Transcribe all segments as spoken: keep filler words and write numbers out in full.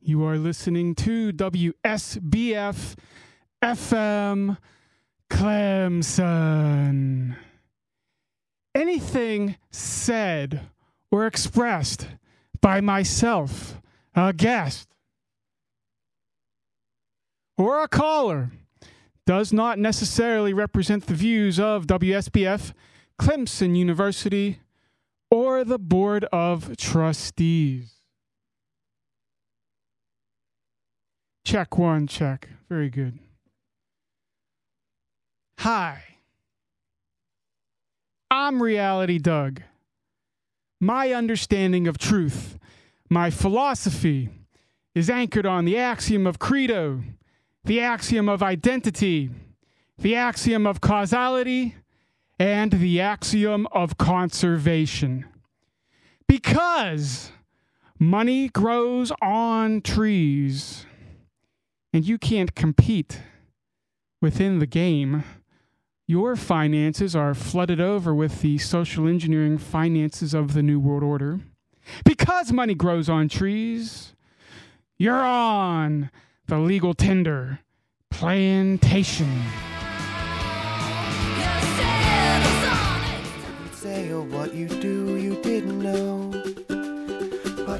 You are listening to W S B F F M Clemson. Anything said or expressed by myself, a guest, or a caller does not necessarily represent the views of W S B F, Clemson University, or the Board of Trustees. Check one, check. Very good. Hi. I'm Reality Doug. My understanding of truth, my philosophy, is anchored on the axiom of credo, the axiom of identity, the axiom of causality, and the axiom of conservation. Because money grows on trees, and you can't compete within the game. Your finances are flooded over with the social engineering finances of the New World Order. Because money grows on trees, you're on the legal tender plantation. Say oh, what you do, you didn't know. But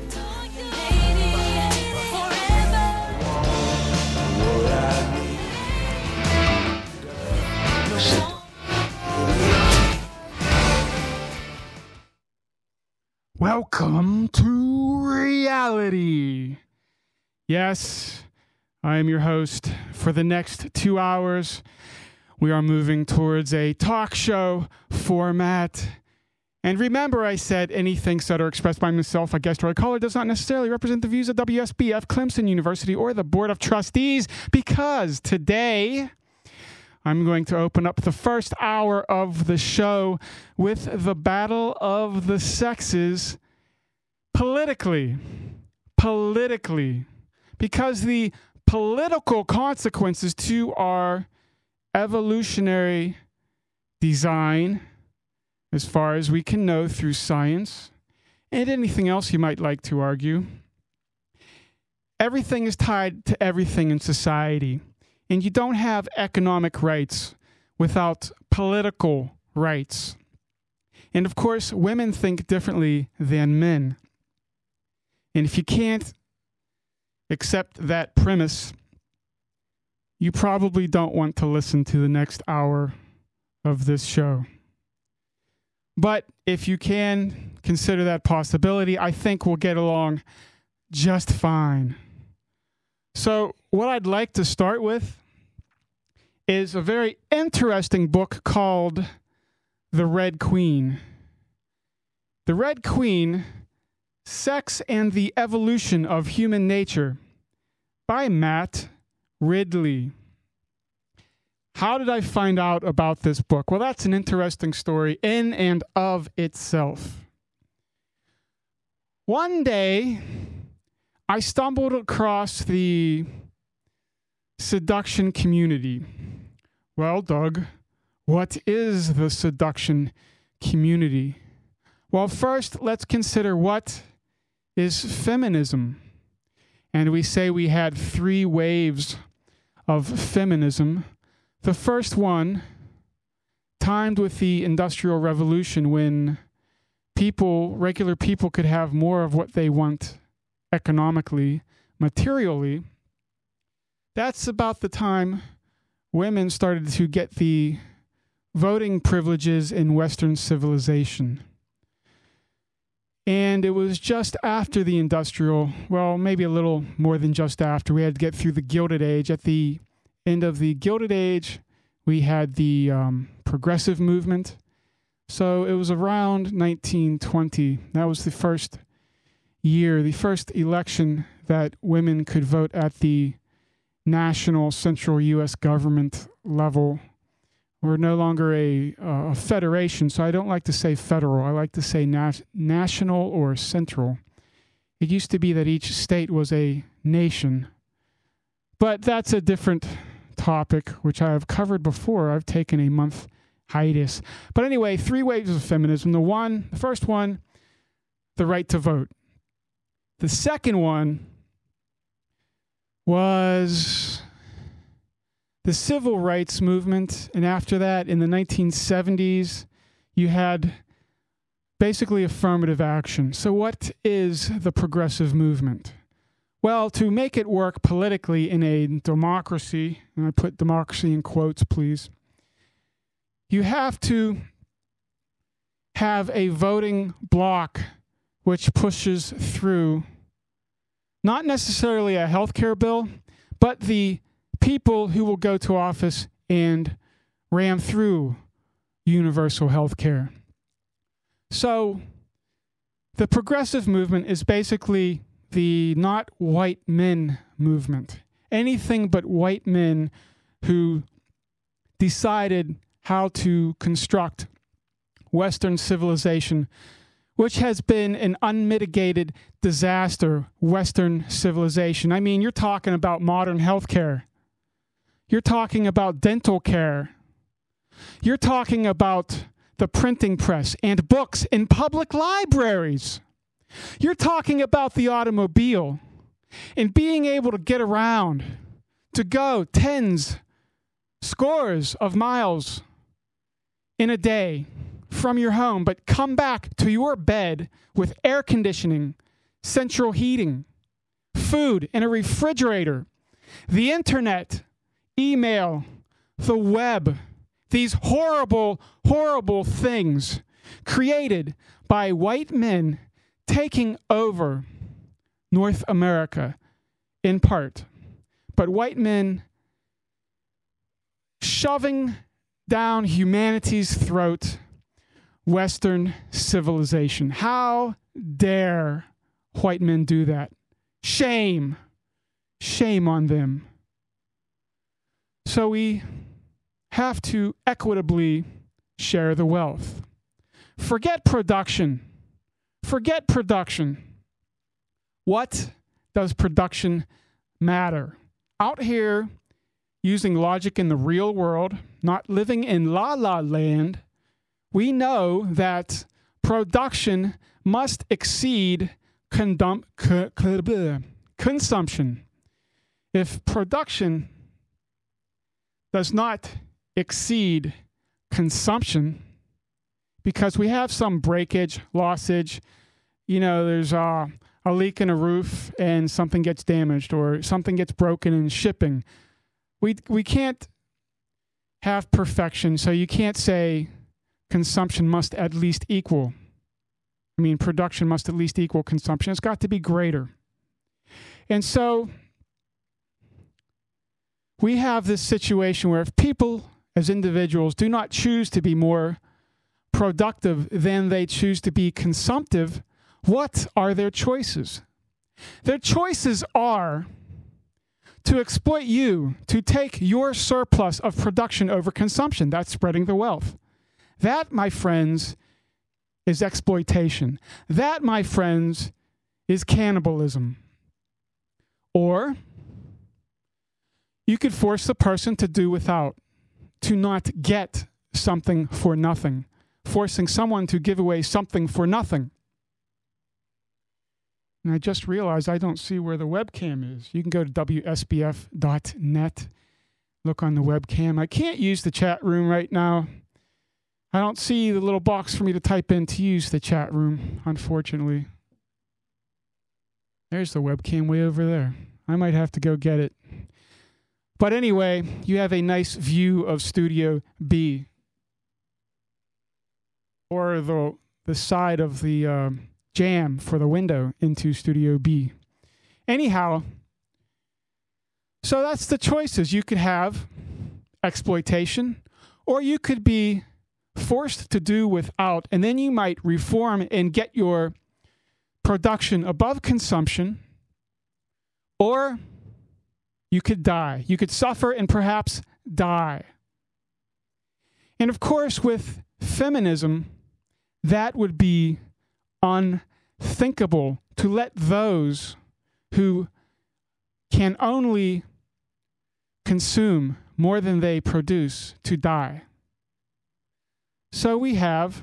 Welcome to reality. Yes, I am your host. For the next two hours, we are moving towards a talk show format. And remember, I said anything said or expressed by myself, a guest, or a caller does not necessarily represent the views of W S B F, Clemson University, or the Board of Trustees, because today I'm going to open up the first hour of the show with the battle of the sexes politically. Politically. Because the political consequences to our evolutionary design, as far as we can know through science, and anything else you might like to argue, everything is tied to everything in society. And you don't have economic rights without political rights. And of course, women think differently than men. And if you can't accept that premise, you probably don't want to listen to the next hour of this show. But if you can consider that possibility, I think we'll get along just fine. So what I'd like to start with is a very interesting book called The Red Queen. The Red Queen, Sex and the Evolution of Human Nature by Matt Ridley. How did I find out about this book? Well, that's an interesting story in and of itself. One day, I stumbled across the seduction community. Well, Doug, what is the seduction community? Well, first, let's consider what is feminism. And we say we had three waves of feminism. The first one timed with the Industrial Revolution, when people, regular people, could have more of what they want economically, materially. That's about the time women started to get the voting privileges in Western civilization. And it was just after the industrial, well, maybe a little more than just after. We had to get through the Gilded Age. At the end of the Gilded Age, we had the um, progressive movement. So it was around nineteen twenty. That was the first year, the first election that women could vote at the national central U S government level. We're no longer a, uh, a federation, so I don't like to say federal. I like to say na- national or central. It used to be that each state was a nation. But that's a different topic, which I have covered before. I've taken a month hiatus. But anyway, three waves of feminism. The one, the first one, the right to vote. The second one was the civil rights movement. And after that, in the nineteen seventies, you had basically affirmative action. So what is the progressive movement? Well, to make it work politically in a democracy, and I put democracy in quotes, please, you have to have a voting bloc which pushes through not necessarily a health care bill, but the people who will go to office and ram through universal health care. So the progressive movement is basically the not white men movement. Anything but white men who decided how to construct Western civilization, which has been an unmitigated disaster, Western civilization. I mean, you're talking about modern healthcare. You're talking about dental care. You're talking about the printing press and books in public libraries. You're talking about the automobile and being able to get around, to go tens, scores of miles in a day from your home, but come back to your bed with air conditioning, central heating, food in a refrigerator, the internet, email, the web, these horrible, horrible things created by white men taking over North America in part, but white men shoving down humanity's throat Western civilization. How dare white men do that? Shame. Shame on them. So we have to equitably share the wealth. Forget production. Forget production. What does production matter? Out here, using logic in the real world, not living in la la land, we know that production must exceed condum- c- c- consumption. If production does not exceed consumption, because we have some breakage, lossage, you know, there's uh, a leak in a roof and something gets damaged or something gets broken in shipping. We we can't have perfection, so you can't say consumption must at least equal. I mean, production must at least equal consumption. It's got to be greater. And so we have this situation where if people as individuals do not choose to be more productive than they choose to be consumptive, what are their choices? Their choices are to exploit you, to take your surplus of production over consumption. That's spreading the wealth. That, my friends, is exploitation. That, my friends, is cannibalism. Or you could force the person to do without, to not get something for nothing, forcing someone to give away something for nothing. And I just realized I don't see where the webcam is. You can go to W S B F dot net, look on the webcam. I can't use the chat room right now. I don't see the little box for me to type in to use the chat room, unfortunately. There's the webcam way over there. I might have to go get it. But anyway, you have a nice view of Studio B, or the the side of the uh, jamb for the window into Studio B. Anyhow, so that's the choices. You could have exploitation, or you could be forced to do without, and then you might reform and get your production above consumption, or you could die. You could suffer and perhaps die. And of course, with feminism, that would be unthinkable, to let those who can only consume more than they produce to die. So we have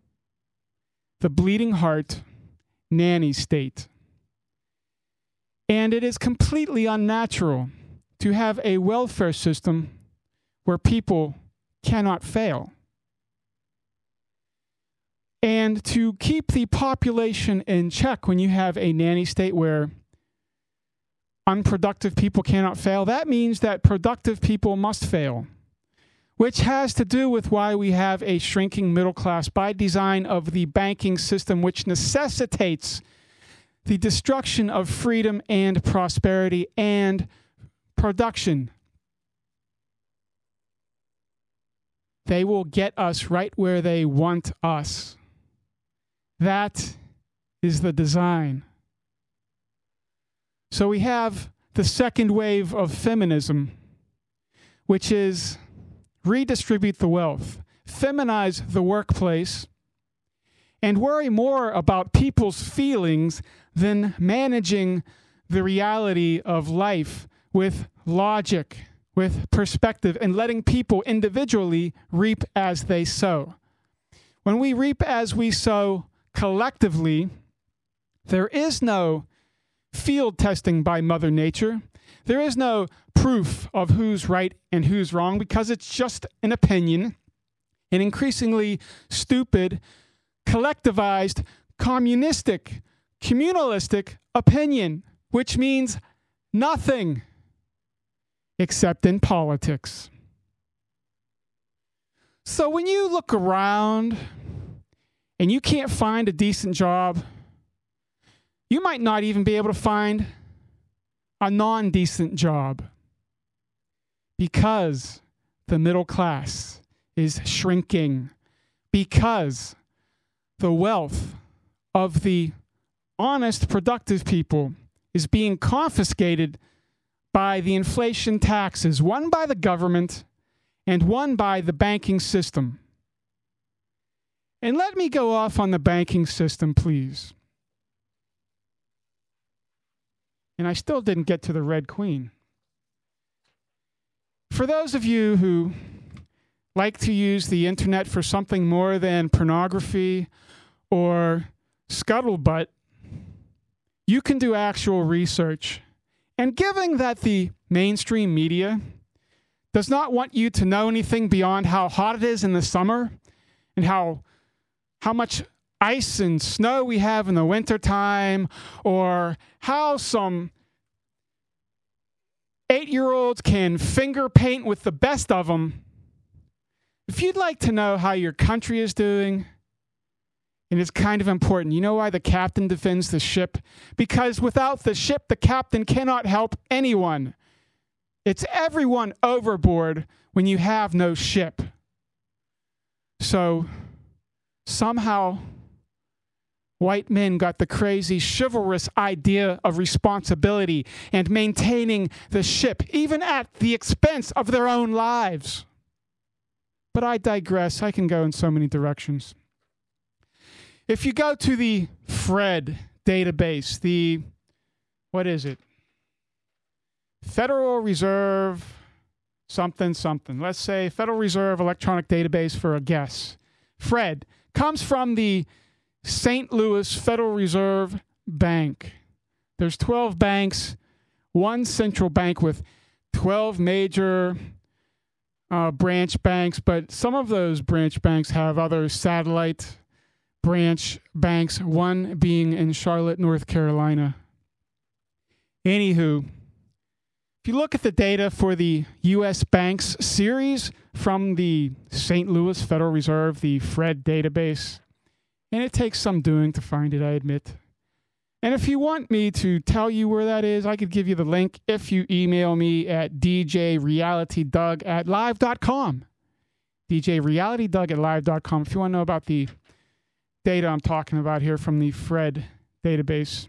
the bleeding heart nanny state. And it is completely unnatural to have a welfare system where people cannot fail. And to keep the population in check when you have a nanny state where unproductive people cannot fail, that means that productive people must fail, which has to do with why we have a shrinking middle class by design of the banking system, which necessitates the destruction of freedom and prosperity and production. They will get us right where they want us. That is the design. So we have the second wave of feminism, which is redistribute the wealth, feminize the workplace, and worry more about people's feelings than managing the reality of life with logic, with perspective, and letting people individually reap as they sow. When we reap as we sow collectively, there is no field testing by Mother Nature. There is no proof of who's right and who's wrong because it's just an opinion, an increasingly stupid, collectivized, communistic, communalistic opinion, which means nothing except in politics. So when you look around and you can't find a decent job, you might not even be able to find a non-decent job because the middle class is shrinking, because the wealth of the honest, productive people is being confiscated by the inflation taxes, one by the government and one by the banking system. And let me go off on the banking system, please. And I still didn't get to the Red Queen. For those of you who like to use the internet for something more than pornography or scuttlebutt, you can do actual research. And given that the mainstream media does not want you to know anything beyond how hot it is in the summer and how how much ice and snow we have in the wintertime, or how some eight-year-olds can finger paint with the best of them, if you'd like to know how your country is doing, and it's kind of important. You know why the captain defends the ship? Because without the ship, the captain cannot help anyone. It's everyone overboard when you have no ship. So somehow white men got the crazy chivalrous idea of responsibility and maintaining the ship, even at the expense of their own lives. But I digress. I can go in so many directions. If you go to the FRED database, the, what is it? Federal Reserve something something. Let's say Federal Reserve Electronic Database for a guess. FRED comes from the Saint Louis Federal Reserve Bank. There's twelve banks, one central bank with twelve major uh, branch banks, but some of those branch banks have other satellite branch banks, one being in Charlotte, North Carolina. Anywho, if you look at the data for the U S Banks series from the Saint Louis Federal Reserve, the FRED database, and it takes some doing to find it, I admit. And if you want me to tell you where that is, I could give you the link if you email me at d j reality doug at live dot com. d j reality doug at live dot com if you want to know about the data I'm talking about here from the FRED database.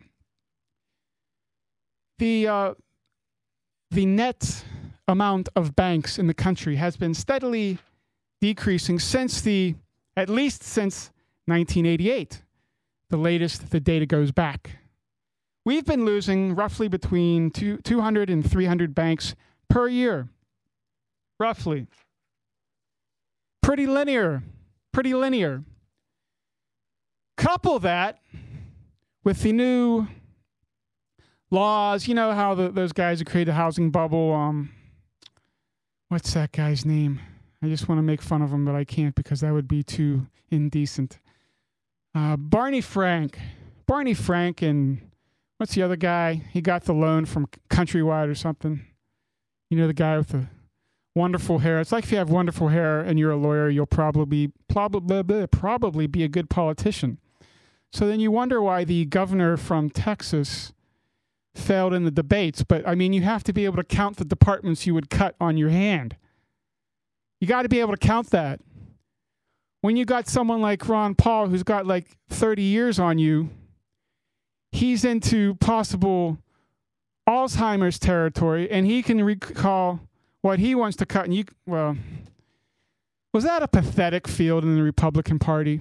The uh, the net amount of banks in the country has been steadily decreasing since the, at least since nineteen eighty-eight. The latest the data goes back. We've been losing roughly between two, 200 and three hundred banks per year. Roughly. Pretty linear. Pretty linear. Couple that with the new laws. You know how the, those guys who created the housing bubble, um, what's that guy's name? I just want to make fun of him, but I can't because that would be too indecent. Uh, Barney Frank. Barney Frank and what's the other guy? He got the loan from Countrywide or something. You know, the guy with the wonderful hair. It's like if you have wonderful hair and you're a lawyer, you'll probably, probably, probably be a good politician. So then you wonder why the governor from Texas failed in the debates. But, I mean, you have to be able to count the departments you would cut on your hand. You got to be able to count that. When you got someone like Ron Paul, who's got like thirty years on you, he's into possible Alzheimer's territory, and he can recall what he wants to cut. And you, well, was that a pathetic field in the Republican Party?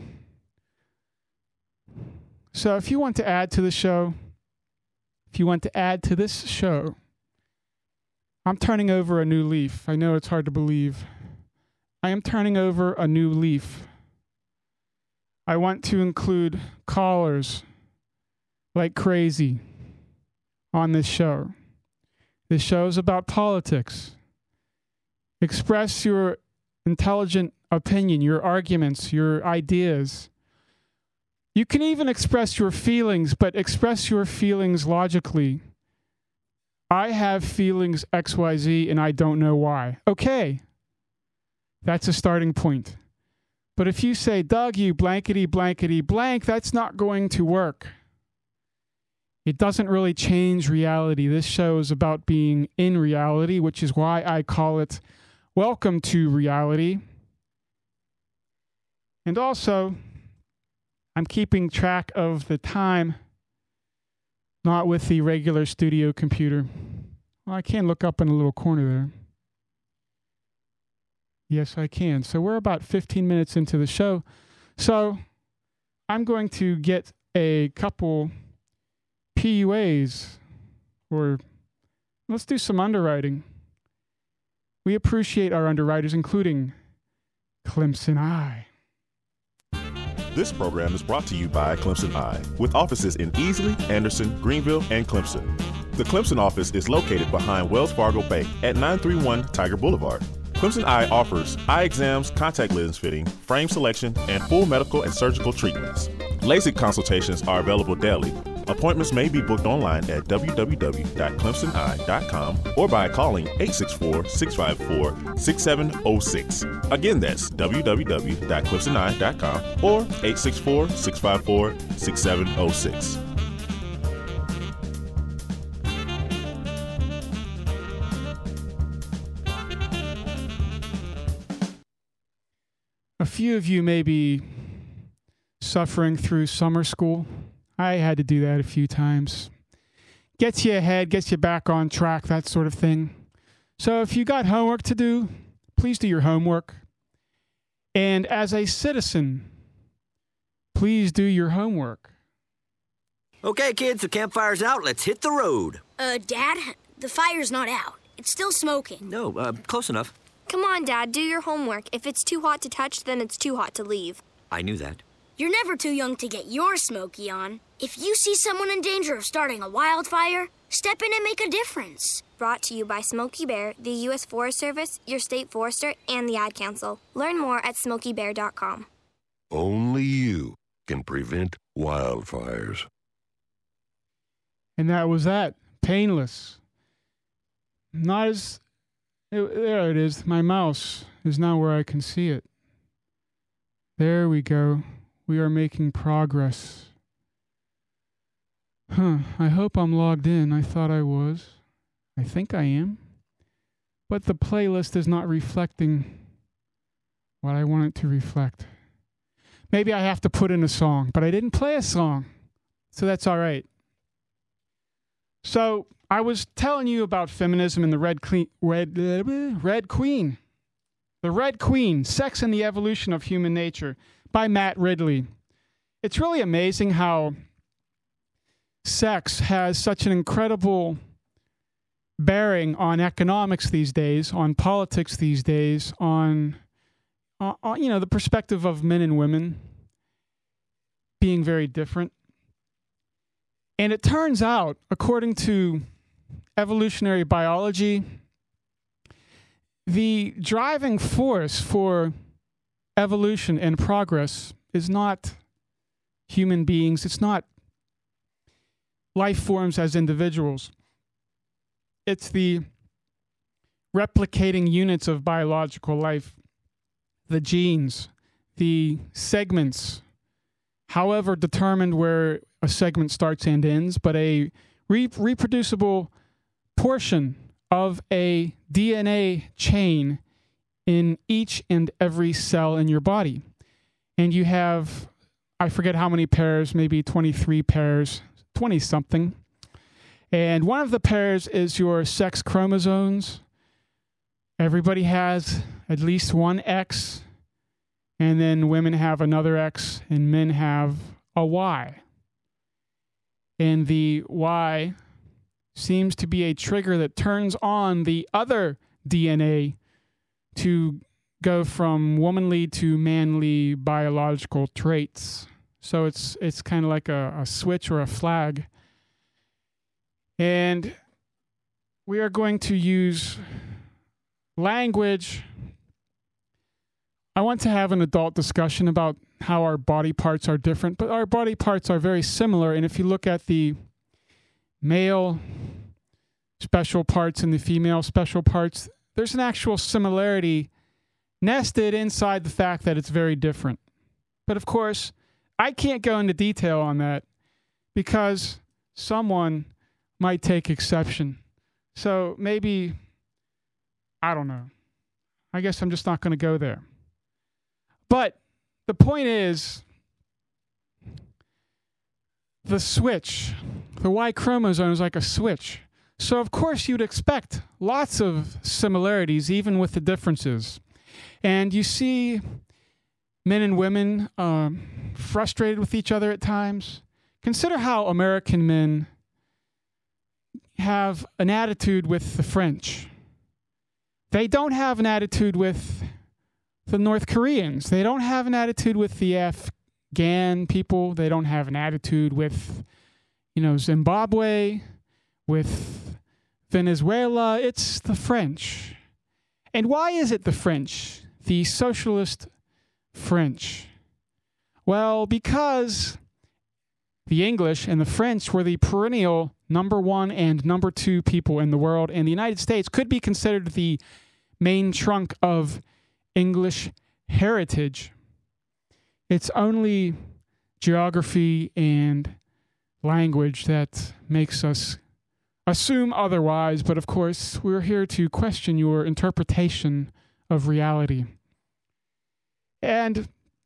So if you want to add to the show, if you want to add to this show, I'm turning over a new leaf. I know it's hard to believe. I am turning over a new leaf. I want to include callers like crazy on this show. This show is about politics. Express your intelligent opinion, your arguments, your ideas. You can even express your feelings, but express your feelings logically. I have feelings X Y Z and I don't know why. Okay. That's a starting point. But if you say, Doug, you blankety, blankety, blank, that's not going to work. It doesn't really change reality. This show is about being in reality, which is why I call it Welcome to Reality. And also, I'm keeping track of the time, not with the regular studio computer. Well, I can look up in a little corner there. Yes, I can. So we're about fifteen minutes into the show. So I'm going to get a couple P U As, or let's do some underwriting. We appreciate our underwriters, including Clemson Eye. This program is brought to you by Clemson Eye, with offices in Easley, Anderson, Greenville, and Clemson. The Clemson office is located behind Wells Fargo Bank at nine thirty-one Tiger Boulevard. Clemson Eye offers eye exams, contact lens fitting, frame selection, and full medical and surgical treatments. LASIK consultations are available daily. Appointments may be booked online at w w w dot clemson eye dot com or by calling eight six four, six five four, six seven zero six. Again, that's w w w dot clemson eye dot com or eight six four, six five four, six seven zero six. A few of you may be suffering through summer school. I had to do that a few times. Gets you ahead, gets you back on track, that sort of thing. So if you got homework to do, please do your homework. And as a citizen, please do your homework. Okay, kids, the campfire's out. Let's hit the road. Uh, Dad, the fire's not out. It's still smoking. No, uh, close enough. Come on, Dad, do your homework. If it's too hot to touch, then it's too hot to leave. I knew that. You're never too young to get your smoky on. If you see someone in danger of starting a wildfire, step in and make a difference. Brought to you by Smokey Bear, the U S Forest Service, your state forester, and the Ad Council. Learn more at smokey bear dot com. Only you can prevent wildfires. And that was that. Painless. Not as... It, there it is. My mouse is now where I can see it. There we go. We are making progress. Huh. I hope I'm logged in. I thought I was. I think I am. But the playlist is not reflecting what I want it to reflect. Maybe I have to put in a song, but I didn't play a song. So that's all right. So I was telling you about feminism and the Red, Cle- Red, uh, Red Queen. The Red Queen, Sex and the Evolution of Human Nature by Matt Ridley. It's really amazing how sex has such an incredible bearing on economics these days, on politics these days, on, on, on you know, the perspective of men and women being very different. And it turns out, according to evolutionary biology, the driving force for evolution and progress is not human beings. It's not life forms as individuals. It's the replicating units of biological life, the genes, the segments, however determined where a segment starts and ends, but a re- reproducible portion of a D N A chain in each and every cell in your body. And you have, I forget how many pairs, maybe twenty-three pairs, twenty-something. And one of the pairs is your sex chromosomes. Everybody has at least one X, and then women have another X, and men have a Y. And the Y seems to be a trigger that turns on the other D N A to go from womanly to manly biological traits. So it's it's kind of like a, a switch or a flag. And we are going to use language. I want to have an adult discussion about how our body parts are different, but our body parts are very similar. And if you look at the male special parts and the female special parts, there's an actual similarity nested inside the fact that it's very different. But of course, I can't go into detail on that because someone might take exception. So maybe, I don't know. I guess I'm just not going to go there. But the point is, the switch, the Y chromosome is like a switch. So of course you'd expect lots of similarities, even with the differences. And you see men and women um, frustrated with each other at times. Consider how American men have an attitude with the French. They don't have an attitude with the North Koreans. They don't have an attitude with the Afghan people. They don't have an attitude with, you know, Zimbabwe, with Venezuela. It's the French. And why is it the French? The socialist French. Well, because the English and the French were the perennial number one and number two people in the world, and the United States could be considered the main trunk of English heritage. It's only geography and language that makes us assume otherwise, but of course, we're here to question your interpretation of reality. And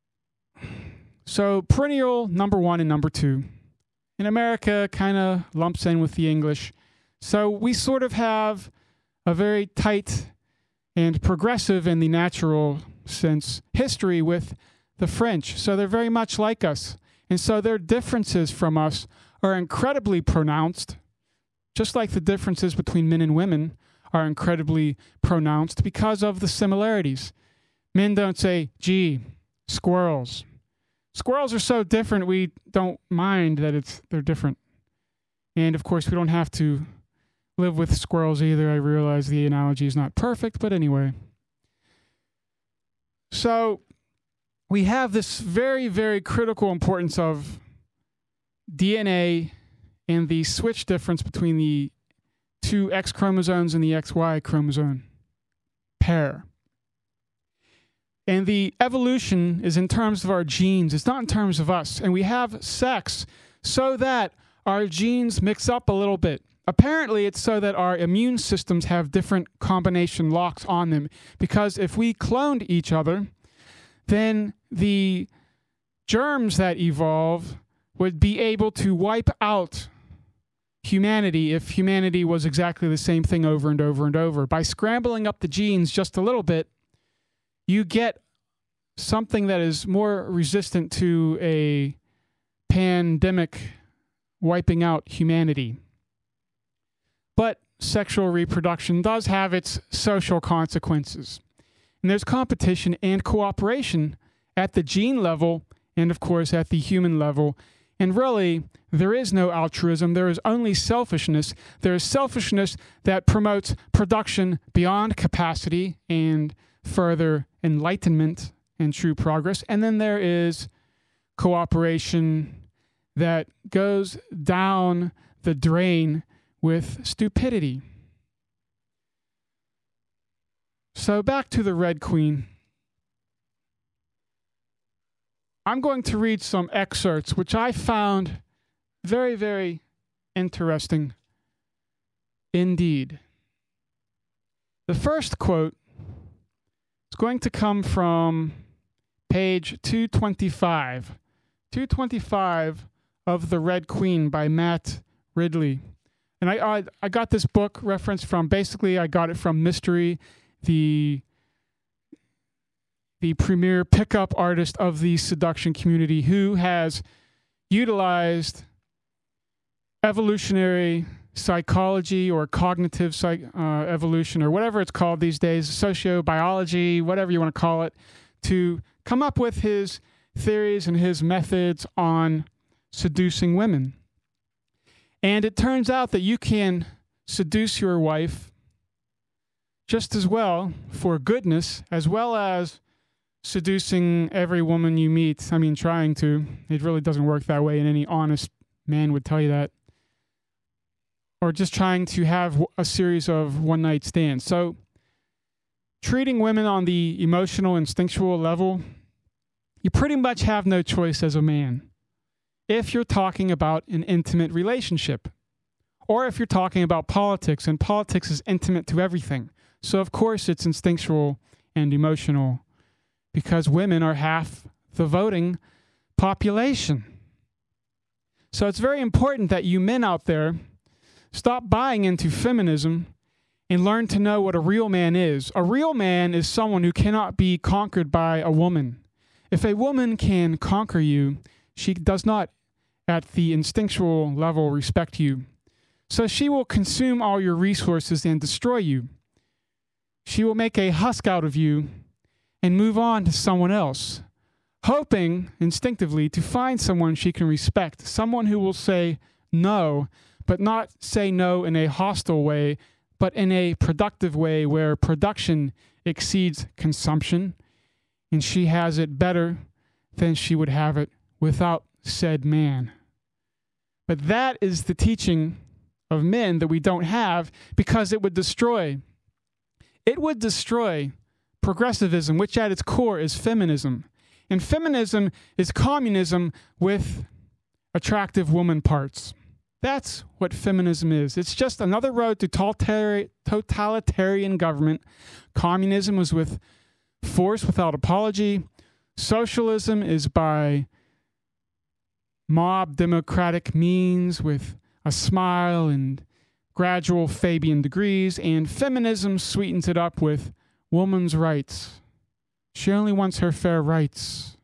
so perennial number one and number two. In America, kind of lumps in with the English. So we sort of have a very tight and progressive in the natural sense history with the French. So they're very much like us. And so their differences from us are incredibly pronounced, just like the differences between men and women are incredibly pronounced because of the similarities. Men don't say, gee, squirrels. Squirrels are so different, we don't mind that it's they're different. And of course, we don't have to live with squirrels either. I realize the analogy is not perfect, but anyway. So we have this very, very critical importance of D N A and the switch difference between the two X chromosomes and the X Y chromosome pair. And the evolution is in terms of our genes. It's not in terms of us. And we have sex so that our genes mix up a little bit. Apparently, it's so that our immune systems have different combination locks on them. Because if we cloned each other, then the germs that evolve would be able to wipe out humanity if humanity was exactly the same thing over and over and over. By scrambling up the genes just a little bit, you get something that is more resistant to a pandemic wiping out humanity. But sexual reproduction does have its social consequences. And there's competition and cooperation at the gene level and, of course, at the human level And really, there is no altruism. There is only selfishness. There is selfishness that promotes production beyond capacity and further enlightenment and true progress. And then there is cooperation that goes down the drain with stupidity. So back to the Red Queen. I'm going to read some excerpts which I found very, very interesting indeed. The first quote is going to come from page two twenty-five. two twenty-five of The Red Queen by Matt Ridley. And I, I I got this book reference from, basically I got it from Mystery, the the premier pickup artist of the seduction community, who has utilized evolutionary psychology or cognitive psych, uh, evolution or whatever it's called these days, sociobiology, whatever you want to call it, to come up with his theories and his methods on seducing women. And it turns out that you can seduce your wife just as well for goodness, as well as seducing every woman you meet. I mean, trying to. It really doesn't work that way, and any honest man would tell you that. Or just trying to have a series of one-night stands. So, treating women on the emotional, instinctual level, you pretty much have no choice as a man. If you're talking about an intimate relationship, or if you're talking about politics, and politics is intimate to everything. So, of course, it's instinctual and emotional, because women are half the voting population. So it's very important that you men out there stop buying into feminism and learn to know what a real man is. A real man is someone who cannot be conquered by a woman. If a woman can conquer you, she does not, at the instinctual level, respect you. So she will consume all your resources and destroy you. She will make a husk out of you and move on to someone else, hoping instinctively to find someone she can respect, someone who will say no, but not say no in a hostile way, but in a productive way where production exceeds consumption, and she has it better than she would have it without said man. But that is the teaching of men that we don't have, because it would destroy, it would destroy progressivism, which at its core is feminism. And feminism is communism with attractive woman parts. That's what feminism is. It's just another road to totalitarian government. Communism is with force without apology. Socialism is by mob democratic means with a smile and gradual Fabian degrees. And feminism sweetens it up with woman's rights. She only wants her fair rights.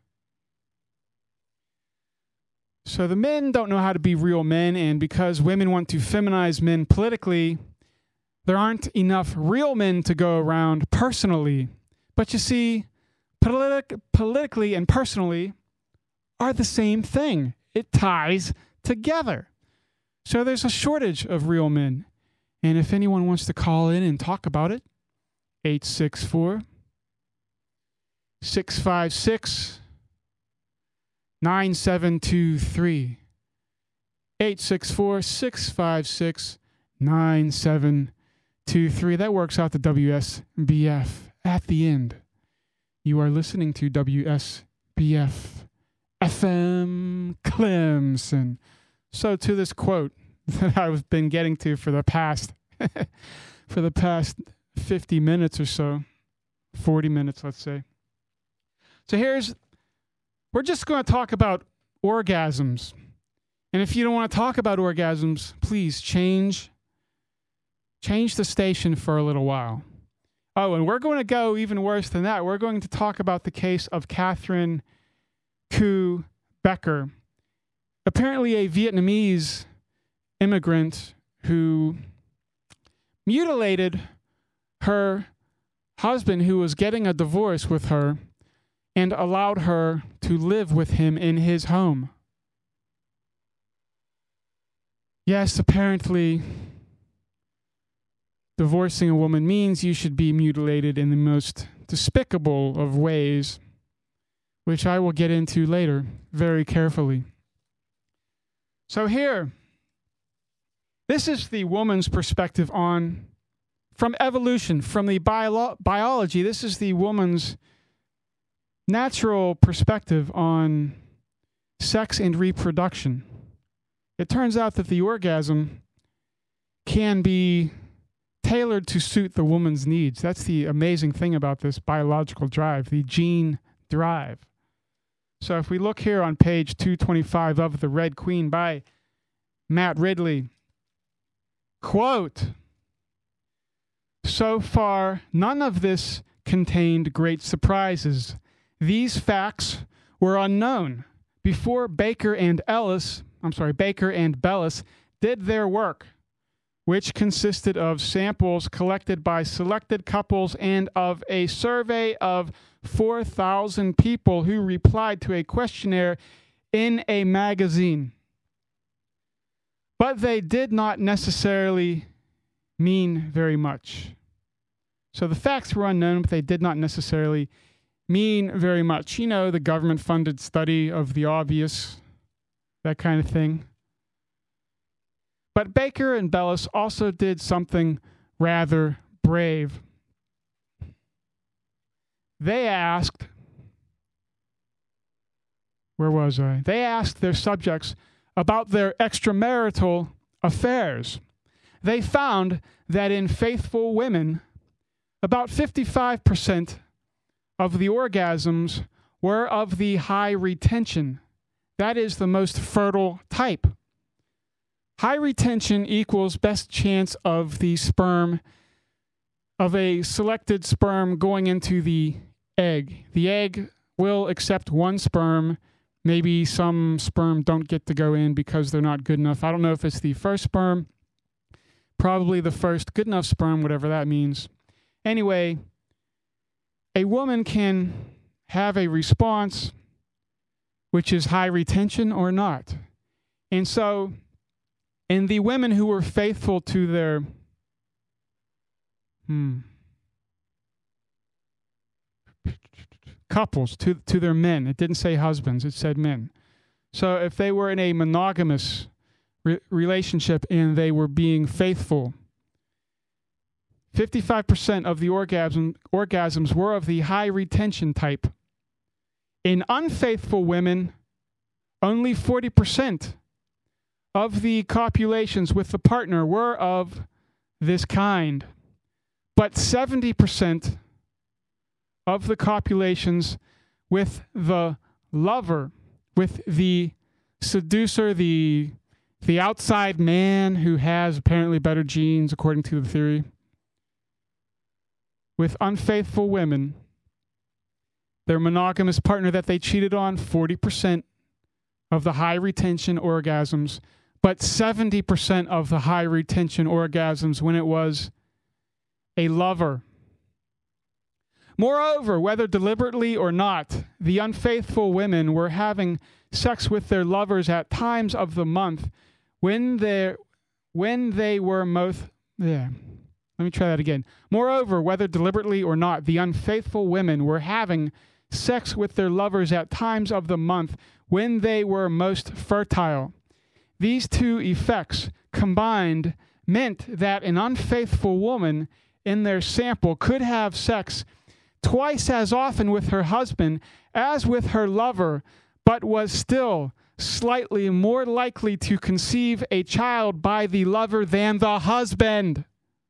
So the men don't know how to be real men, and because women want to feminize men politically, there aren't enough real men to go around personally. But you see, politi- politically and personally are the same thing. It ties together. So there's a shortage of real men. And if anyone wants to call in and talk about it, eight six four, six five six, nine seven two three. eight six four, six five six, nine seven two three. That works out to W S B F at the end. You are listening to W S B F F M Clemson. So to this quote that I've been getting to for the past for the past fifty minutes or so, forty minutes, let's say. So here's, we're just going to talk about orgasms. And if you don't want to talk about orgasms, please change, change the station for a little while. Oh, and we're going to go even worse than that. We're going to talk about the case of Catherine Koo Becker, apparently a Vietnamese immigrant who mutilated her husband, who was getting a divorce with her, and allowed her to live with him in his home. yes, apparently divorcing a woman means you should be mutilated in the most despicable of ways, which I will get into later very carefully. So here, this is the woman's perspective on, from evolution, from the bio- biology, this is the woman's natural perspective on sex and reproduction. It turns out that the orgasm can be tailored to suit the woman's needs. That's the amazing thing about this biological drive, the gene drive. So if we look here on page two twenty-five of The Red Queen by Matt Ridley, quote, "So far, none of this contained great surprises. These facts were unknown before Baker and Ellis, I'm sorry, Baker and Bellis did their work, which consisted of samples collected by selected couples and of a survey of four thousand people who replied to a questionnaire in a magazine. But they did not necessarily mean very much." So the facts were unknown, but they did not necessarily mean very much. You know, the government-funded study of the obvious, that kind of thing. But Baker and Bellis also did something rather brave. They asked, where was I? They asked their subjects about their extramarital affairs. They found that in faithful women, about fifty-five percent of the orgasms were of the high retention. That is the most fertile type. High retention equals best chance of the sperm, of a selected sperm going into the egg. The egg will accept one sperm. Maybe some sperm don't get to go in because they're not good enough. I don't know if it's the first sperm. Probably the first good enough sperm, whatever that means. Anyway, a woman can have a response which is high retention or not. And so, in the women who were faithful to their hmm, couples, to, to their men, it didn't say husbands, it said men. So if they were in a monogamous re- relationship and they were being faithful, fifty-five percent of the orgasm, orgasms were of the high retention type. In unfaithful women, only forty percent of the copulations with the partner were of this kind. But seventy percent of the copulations with the lover, with the seducer, the, the outside man who has apparently better genes according to the theory, with unfaithful women, their monogamous partner that they cheated on, forty percent of the high retention orgasms, but seventy percent of the high retention orgasms when it was a lover. Moreover, whether deliberately or not, the unfaithful women were having sex with their lovers at times of the month when they when they were most yeah. Let me try that again. Moreover, whether deliberately or not, the unfaithful women were having sex with their lovers at times of the month when they were most fertile. These two effects combined meant that an unfaithful woman in their sample could have sex twice as often with her husband as with her lover, but was still slightly more likely to conceive a child by the lover than the husband.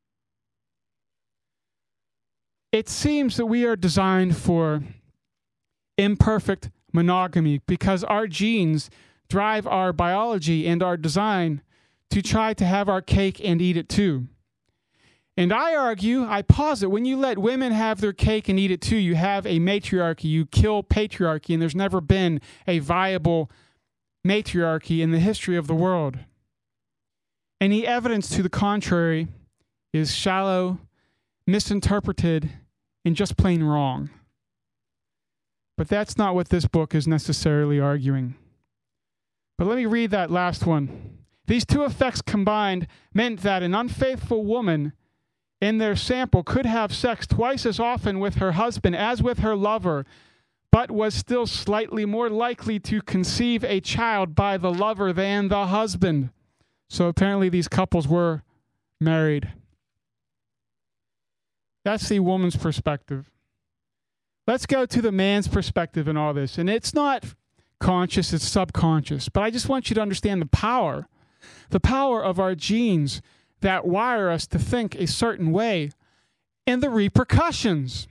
It seems that we are designed for imperfect monogamy because our genes drive our biology and our design to try to have our cake and eat it too. And I argue, I posit, when you let women have their cake and eat it too, you have a matriarchy, you kill patriarchy, and there's never been a viable matriarchy in the history of the world. Any evidence to the contrary is shallow, misinterpreted, and just plain wrong. But that's not what this book is necessarily arguing. But let me read that last one. These two effects combined meant that an unfaithful woman in their sample could have sex twice as often with her husband as with her lover, but was still slightly more likely to conceive a child by the lover than the husband. So apparently these couples were married. That's the woman's perspective. Let's go to the man's perspective in all this. And it's not conscious, it's subconscious. But I just want you to understand the power, the power of our genes that wire us to think a certain way and the repercussions.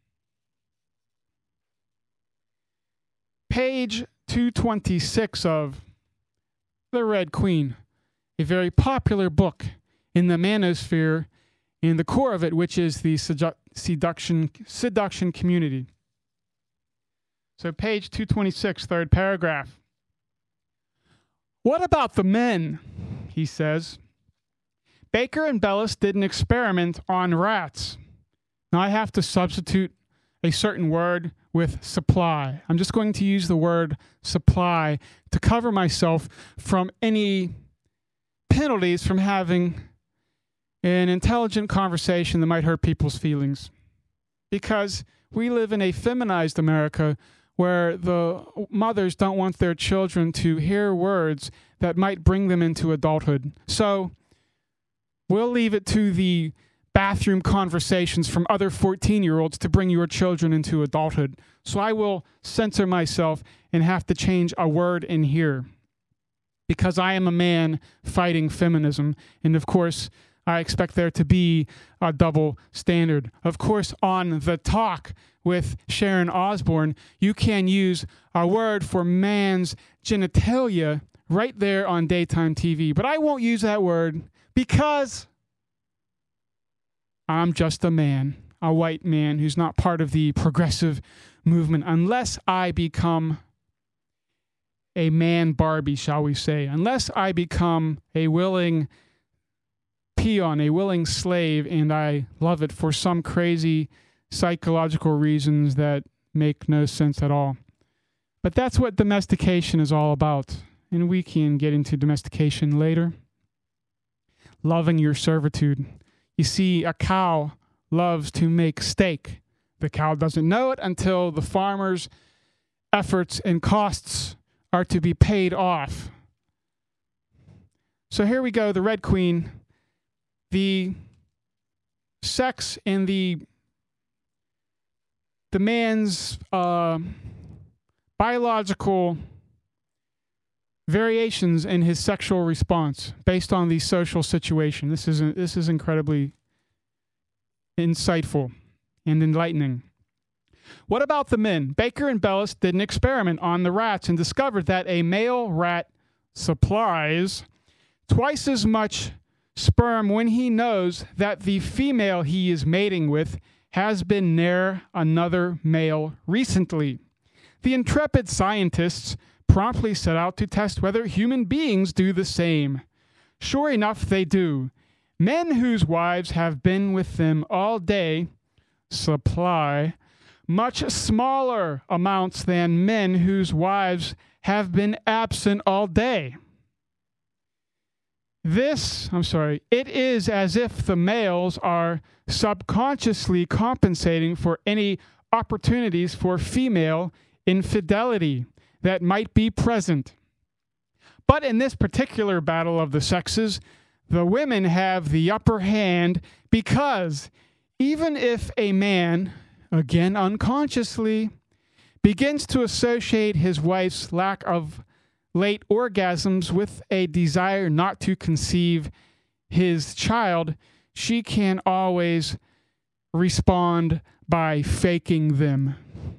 Page two twenty-six of The Red Queen, a very popular book in the manosphere, in the core of it, which is the sedu- seduction seduction community. So page two twenty-six, third paragraph. What about the men? He says. Baker and Bellis did an experiment on rats. Now I have to substitute a certain word with supply. I'm just going to use the word supply to cover myself from any penalties from having an intelligent conversation that might hurt people's feelings. Because we live in a feminized America where the mothers don't want their children to hear words that might bring them into adulthood. So we'll leave it to the bathroom conversations from other fourteen-year-olds to bring your children into adulthood. So I will censor myself and have to change a word in here because I am a man fighting feminism. And of course, I expect there to be a double standard. Of course, on The Talk with Sharon Osbourne, you can use a word for man's genitalia right there on daytime T V. But I won't use that word because I'm just a man, a white man who's not part of the progressive movement, unless I become a man Barbie, shall we say, unless I become a willing peon, a willing slave, and I love it for some crazy psychological reasons that make no sense at all. But that's what domestication is all about, and we can get into domestication later. Loving your servitude. You see, a cow loves to make steak. The cow doesn't know it until the farmer's efforts and costs are to be paid off. So here we go, the Red Queen. The sex and the the man's uh, biological variations in his sexual response based on the social situation. This is this is incredibly insightful and enlightening. What about the men? Baker and Bellis did an experiment on the rats and discovered that a male rat supplies twice as much sperm when he knows that the female he is mating with has been near another male recently. The intrepid scientists promptly set out to test whether human beings do the same. Sure enough, they do. Men whose wives have been with them all day supply much smaller amounts than men whose wives have been absent all day. This, I'm sorry, it is as if the males are subconsciously compensating for any opportunities for female infidelity that might be present. But in this particular battle of the sexes, the women have the upper hand because even if a man, again unconsciously, begins to associate his wife's lack of late orgasms with a desire not to conceive his child, she can always respond by faking them.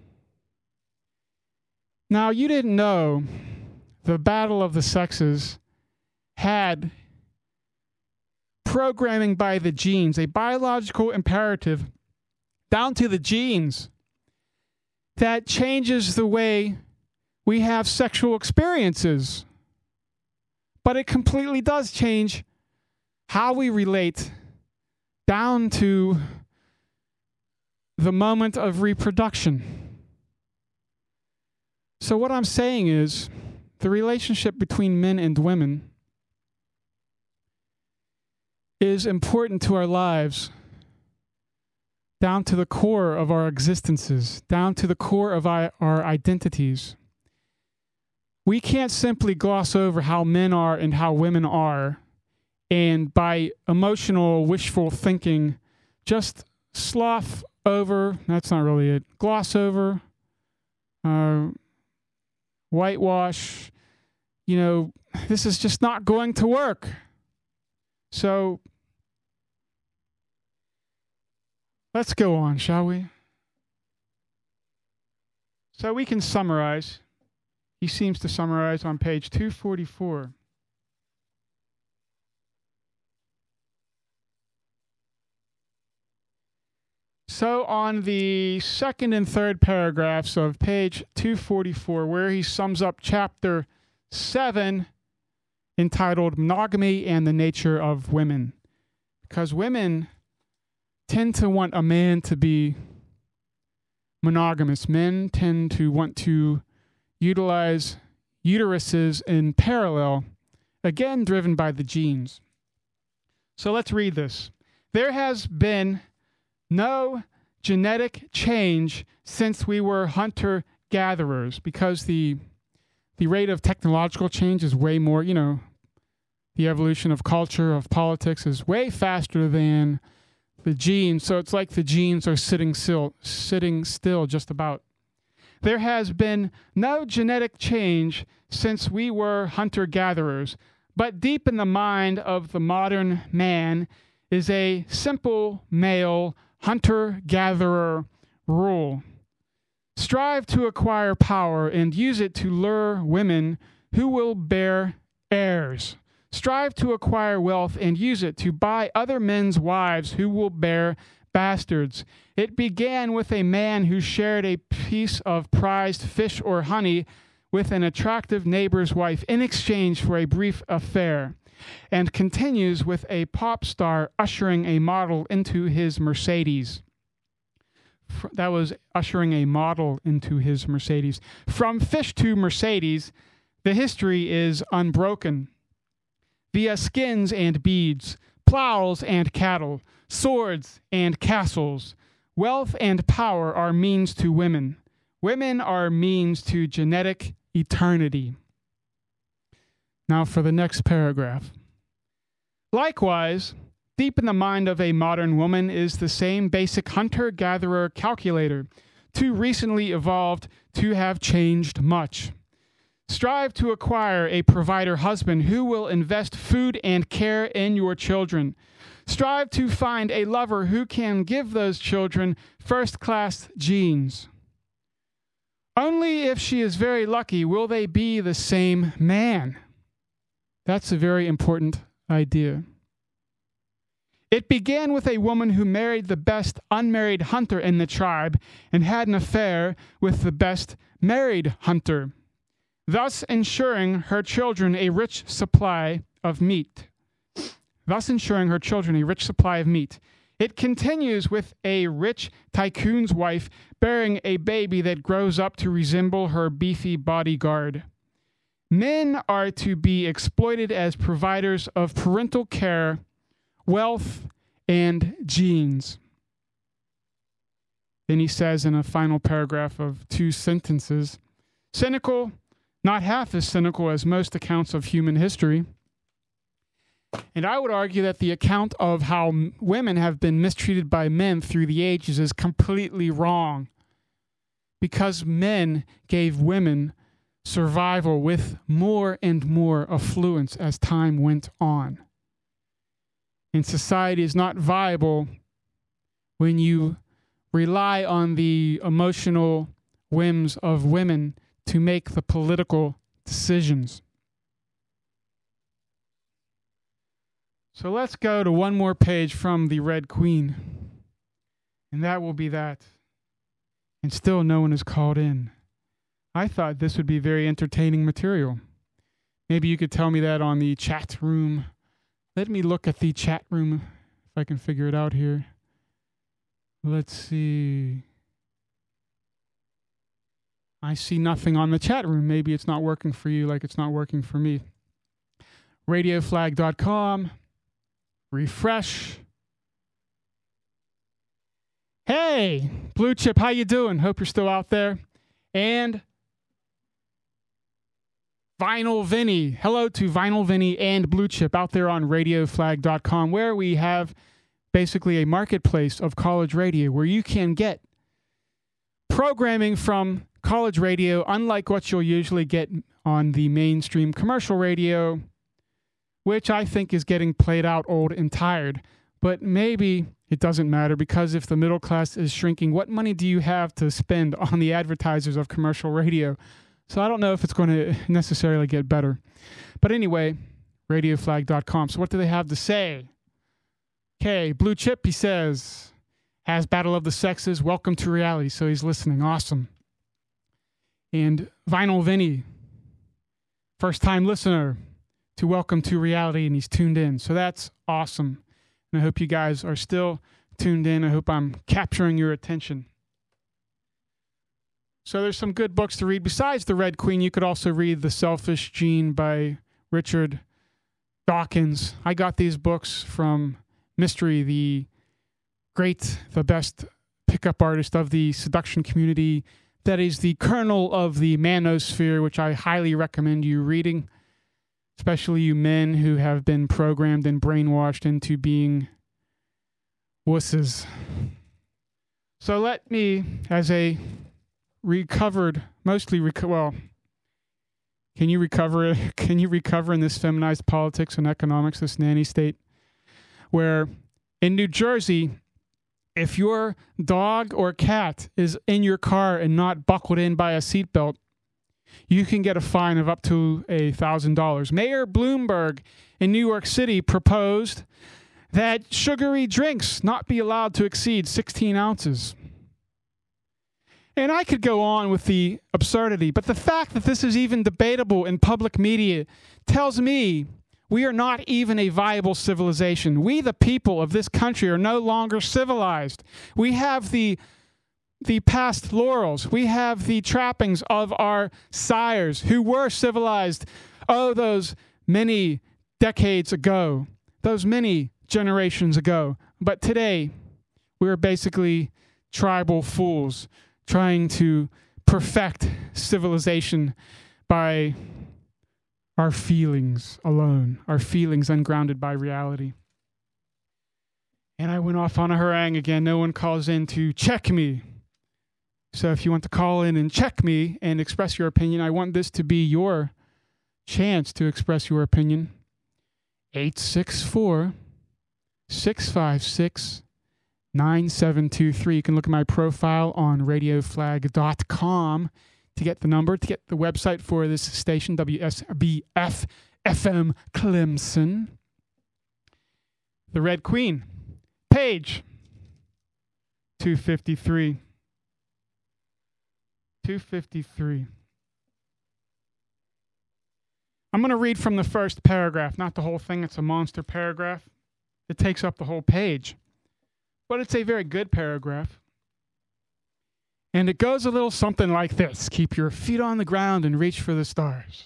Now, you didn't know the battle of the sexes had programming by the genes, a biological imperative down to the genes that changes the way we have sexual experiences. But it completely does change how we relate down to the moment of reproduction. So what I'm saying is the relationship between men and women is important to our lives, down to the core of our existences, down to the core of our, our identities. We can't simply gloss over how men are and how women are, and by emotional, wishful thinking, just slough over, that's not really it, gloss over, uh, whitewash, you know, this is just not going to work. So, let's go on, shall we? So we can summarize. He seems to summarize on page two forty-four. So on the second and third paragraphs of page two forty-four, where he sums up chapter seven, entitled Monogamy and the Nature of Women. Because women tend to want a man to be monogamous. Men tend to want to utilize uteruses in parallel, again driven by the genes. So let's read this. There has been no genetic change since we were hunter-gatherers, because the the rate of technological change is way more, you know, the evolution of culture, of politics is way faster than the genes. So it's like the genes are sitting still, sitting still just about. There has been no genetic change since we were hunter-gatherers, but deep in the mind of the modern man is a simple male hunter-gatherer rule. Strive to acquire power and use it to lure women who will bear heirs. Strive to acquire wealth and use it to buy other men's wives who will bear bastards. It began with a man who shared a piece of prized fish or honey with an attractive neighbor's wife in exchange for a brief affair, and continues with a pop star ushering a model into his Mercedes. That was ushering a model into his Mercedes. From fish to Mercedes, the history is unbroken. Via skins and beads, plows and cattle, swords and castles, wealth and power are means to women. Women are means to genetic eternity. Now for the next paragraph. Likewise, deep in the mind of a modern woman is the same basic hunter-gatherer calculator, too recently evolved to have changed much. Strive to acquire a provider husband who will invest food and care in your children. Strive to find a lover who can give those children first-class genes. Only if she is very lucky will they be the same man. That's a very important idea. It began with a woman who married the best unmarried hunter in the tribe and had an affair with the best married hunter, thus ensuring her children a rich supply of meat. Thus ensuring her children a rich supply of meat. It continues with a rich tycoon's wife bearing a baby that grows up to resemble her beefy bodyguard. Men are to be exploited as providers of parental care, wealth, and genes. Then he says in a final paragraph of two sentences, cynical, not half as cynical as most accounts of human history. And I would argue that the account of how m- women have been mistreated by men through the ages is completely wrong, because men gave women survival with more and more affluence as time went on. And society is not viable when you rely on the emotional whims of women to make the political decisions. So let's go to one more page from the Red Queen. And that will be that. And still no one is called in. I thought this would be very entertaining material. Maybe you could tell me that on the chat room. Let me look at the chat room if I can figure it out here. Let's see. I see nothing on the chat room. Maybe it's not working for you like it's not working for me. radio flag dot com. Refresh. Hey, Blue Chip, how you doing? Hope you're still out there. And Vinyl Vinny. Hello to Vinyl Vinny and Blue Chip out there on radio flag dot com, where we have basically a marketplace of college radio where you can get programming from college radio, unlike what you'll usually get on the mainstream commercial radio, which I think is getting played out old and tired. But maybe it doesn't matter, because if the middle class is shrinking, what money do you have to spend on the advertisers of commercial radio? So I don't know if it's going to necessarily get better. But anyway, radio flag dot com. So what do they have to say? Okay, Blue Chip, he says, has Battle of the Sexes, welcome to reality. So he's listening. Awesome. And Vinyl Vinny, first time listener to Welcome to Reality, and he's tuned in. So that's awesome. And I hope you guys are still tuned in. I hope I'm capturing your attention. So there's some good books to read. Besides The Red Queen, you could also read The Selfish Gene by Richard Dawkins. I got these books from Mystery, the great, the best pickup artist of the seduction community. That is the kernel of the manosphere, which I highly recommend you reading, especially you men who have been programmed and brainwashed into being wusses. So let me, as a recovered, mostly, reco- well, can you recover, can you recover in this feminized politics and economics, this nanny state, where in New Jersey, if your dog or cat is in your car and not buckled in by a seatbelt, you can get a fine of up to a thousand dollars. Mayor Bloomberg in New York City proposed that sugary drinks not be allowed to exceed sixteen ounces. And I could go on with the absurdity, but the fact that this is even debatable in public media tells me we are not even a viable civilization. We, the people of this country, are no longer civilized. We have the the past laurels. We have the trappings of our sires who were civilized, oh, those many decades ago, those many generations ago. But today, we're basically tribal fools trying to perfect civilization by our feelings alone, our feelings ungrounded by reality. And I went off on a harangue again. No one calls in to check me. So if you want to call in and check me and express your opinion, I want this to be your chance to express your opinion. eight six four, six five six, nine seven two three. You can look at my profile on radio flag dot com to get the number, to get the website for this station, W S B F F M Clemson. The Red Queen, page two fifty-three. two fifty-three. I'm going to read from the first paragraph, not the whole thing. It's a monster paragraph. It takes up the whole page. But it's a very good paragraph. And it goes a little something like this. Keep your feet on the ground and reach for the stars.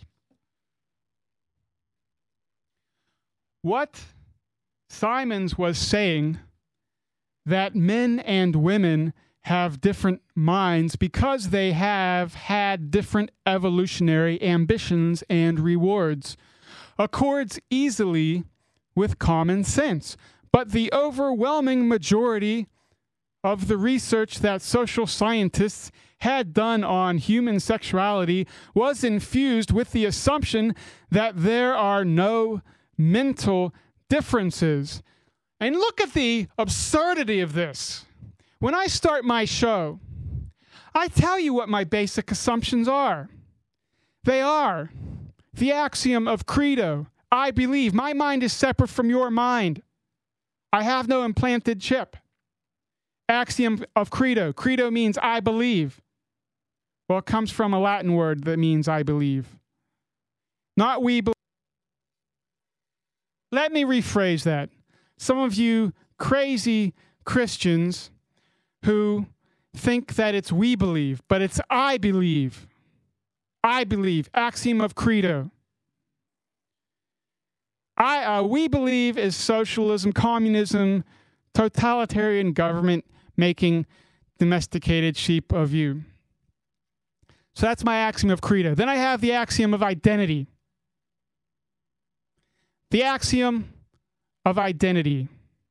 What Simons was saying, that men and women have different minds because they have had different evolutionary ambitions and rewards, accords easily with common sense. But the overwhelming majority of the research that social scientists had done on human sexuality was infused with the assumption that there are no mental differences. And look at the absurdity of this. When I start my show, I tell you what my basic assumptions are. They are the axiom of credo. I believe. My mind is separate from your mind. I have no implanted chip. Axiom of credo. Credo means I believe. Well, it comes from a Latin word that means I believe. Not we believe. Let me rephrase that. Some of you crazy Christians who think that it's we believe, but it's I believe. I believe. Axiom of credo. I, uh, we believe is socialism, communism, totalitarian government making domesticated sheep of you. So that's my axiom of credo. Then I have the axiom of identity. The axiom of identity.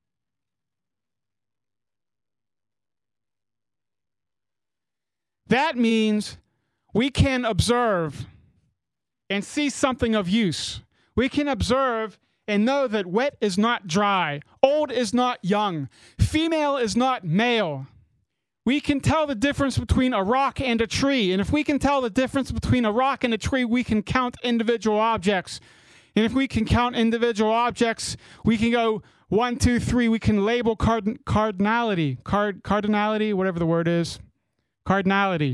That means we can observe and see something of use. We can observe and know that wet is not dry, old is not young, female is not male. We can tell the difference between a rock and a tree. And if we can tell the difference between a rock and a tree, we can count individual objects. And if we can count individual objects, we can go one, two, three. We can label card- cardinality, card- cardinality, whatever the word is, cardinality.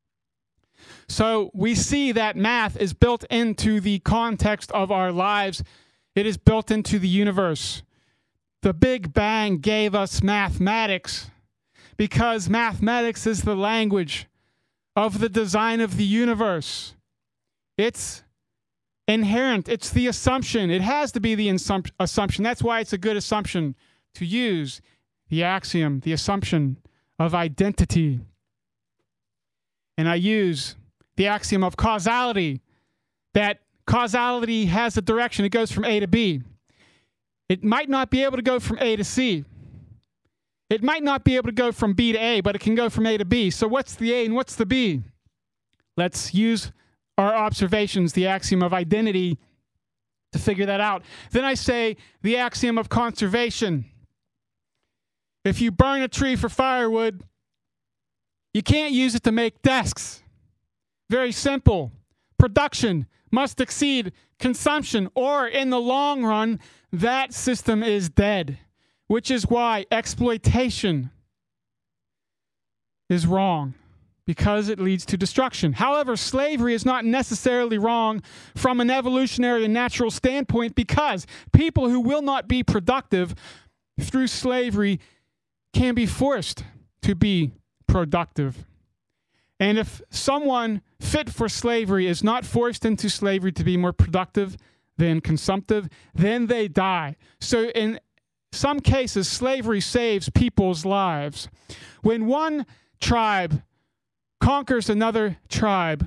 So we see that math is built into the context of our lives. It is built into the universe. The Big Bang gave us mathematics because mathematics is the language of the design of the universe. It's inherent. It's the assumption. It has to be the insum- assumption. That's why it's a good assumption to use the axiom, the assumption of identity. And I use the axiom of causality, that causality has a direction. It goes from A to B. It might not be able to go from A to C. It might not be able to go from B to A, but it can go from A to B. So what's the A and what's the B? Let's use our observations, the axiom of identity, to figure that out. Then I say the axiom of conservation. If you burn a tree for firewood, you can't use it to make desks. Very simple. Production must exceed consumption, or in the long run, that system is dead, which is why exploitation is wrong, because it leads to destruction. However, slavery is not necessarily wrong from an evolutionary and natural standpoint, because people who will not be productive through slavery can be forced to be productive. And if someone fit for slavery is not forced into slavery to be more productive than consumptive, then they die. So in some cases, slavery saves people's lives. When one tribe conquers another tribe,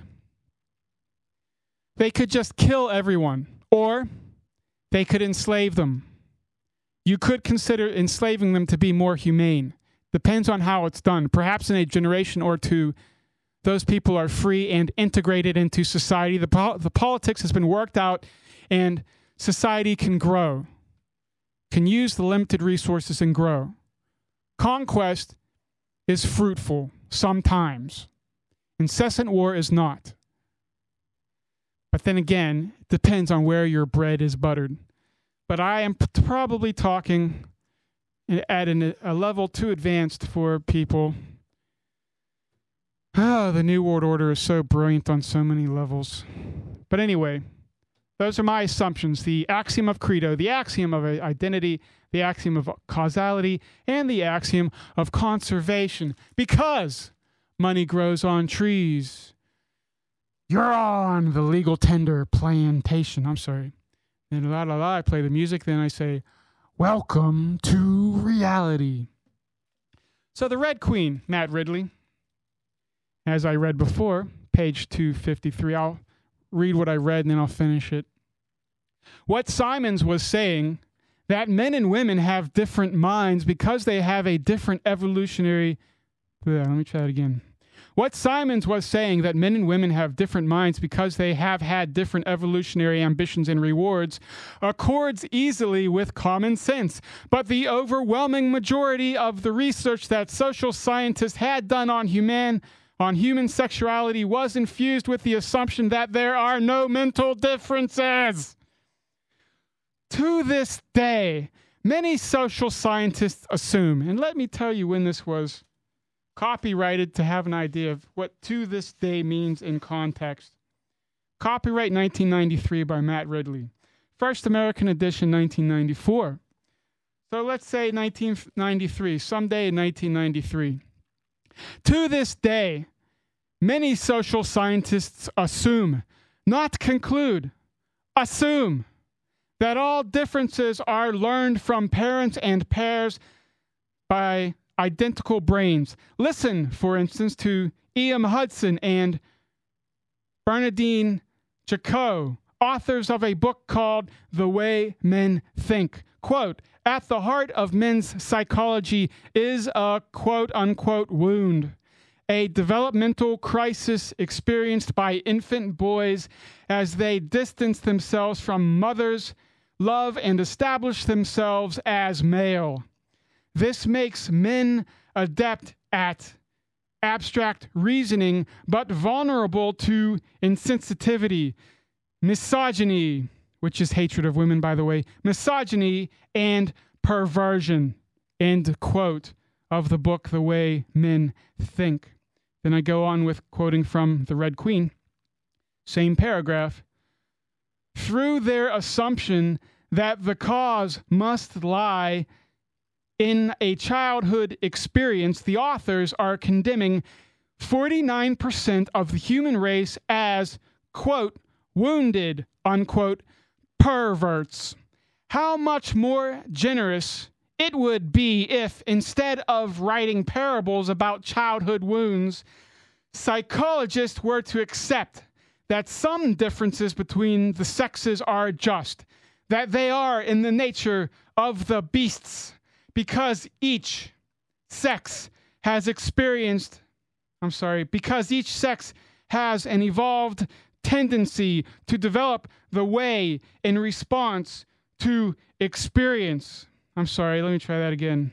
they could just kill everyone, or they could enslave them. You could consider enslaving them to be more humane. Depends on how it's done. Perhaps in a generation or two, those people are free and integrated into society. The, po- the politics has been worked out, and society can grow, can use the limited resources and grow. Conquest is fruitful sometimes. Incessant war is not. But then again, it depends on where your bread is buttered. But I am p- probably talking at an, a level too advanced for people. Oh, the New World Order is so brilliant on so many levels. But anyway, those are my assumptions. The axiom of credo, the axiom of identity, the axiom of causality, and the axiom of conservation. Because money grows on trees. You're on the legal tender plantation. I'm sorry. And la la la, I play the music, then I say, welcome to reality. So the Red Queen, Matt Ridley. As I read before, page two fifty-three. I'll read what I read and then I'll finish it. What Simons was saying, that men and women have different minds because they have a different evolutionary... Yeah, let me try that again. What Simons was saying, that men and women have different minds because they have had different evolutionary ambitions and rewards, accords easily with common sense. But the overwhelming majority of the research that social scientists had done on human... on human sexuality was infused with the assumption that there are no mental differences. To this day, many social scientists assume, and let me tell you when this was copyrighted to have an idea of what to this day means in context. Copyright nineteen ninety-three by Matt Ridley. First American edition nineteen ninety-four. So let's say nineteen ninety-three, someday in nineteen ninety-three. To this day, many social scientists assume, not conclude, assume that all differences are learned from parents and pairs by identical brains. Listen, for instance, to E M Hudson and Bernardine Jacot, authors of a book called The Way Men Think. Quote, at the heart of men's psychology is a quote-unquote wound, a developmental crisis experienced by infant boys as they distance themselves from mother's love and establish themselves as male. This makes men adept at abstract reasoning, but vulnerable to insensitivity, misogyny, which is hatred of women, by the way, misogyny and perversion. End quote of the book, The Way Men Think. Then I go on with quoting from The Red Queen. Same paragraph. Through their assumption that the cause must lie in a childhood experience, the authors are condemning forty-nine percent of the human race as, quote, wounded, unquote, perverts. How much more generous it would be if, instead of writing parables about childhood wounds, psychologists were to accept that some differences between the sexes are just, that they are in the nature of the beasts, because each sex has experienced, I'm sorry, because each sex has an evolved tendency to develop the way in response to experience. I'm sorry, let me try that again.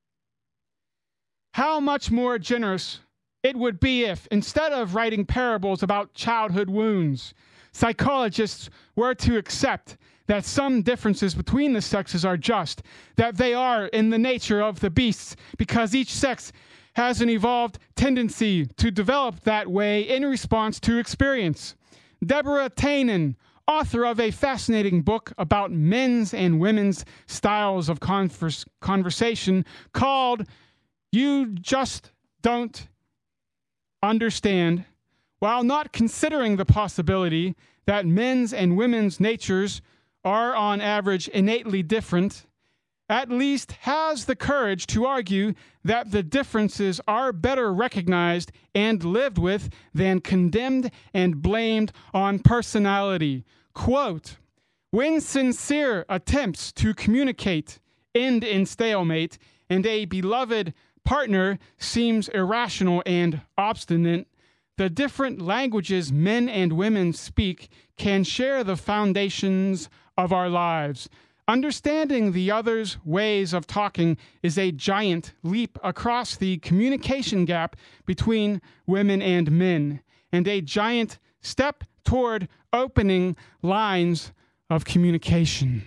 How much more generous it would be if, instead of writing parables about childhood wounds, psychologists were to accept that some differences between the sexes are just, that they are in the nature of the beasts, because each sex has an evolved tendency to develop that way in response to experience. Deborah Tannen, author of a fascinating book about men's and women's styles of converse, conversation called You Just Don't Understand, while not considering the possibility that men's and women's natures are on average innately different, at least has the courage to argue that the differences are better recognized and lived with than condemned and blamed on personality. Quote, when sincere attempts to communicate end in stalemate and a beloved partner seems irrational and obstinate, the different languages men and women speak can share the foundations of our lives. Understanding the other's ways of talking is a giant leap across the communication gap between women and men, and a giant step toward opening lines of communication.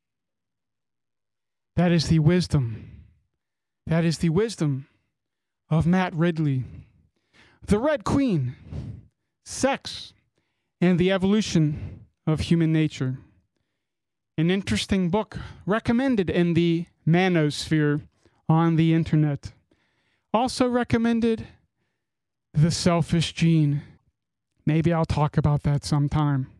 That is the wisdom. That is the wisdom of Matt Ridley. The Red Queen, Sex, and the Evolution of Human Nature. An interesting book recommended in the manosphere on the internet. Also recommended The Selfish Gene. Maybe I'll talk about that sometime.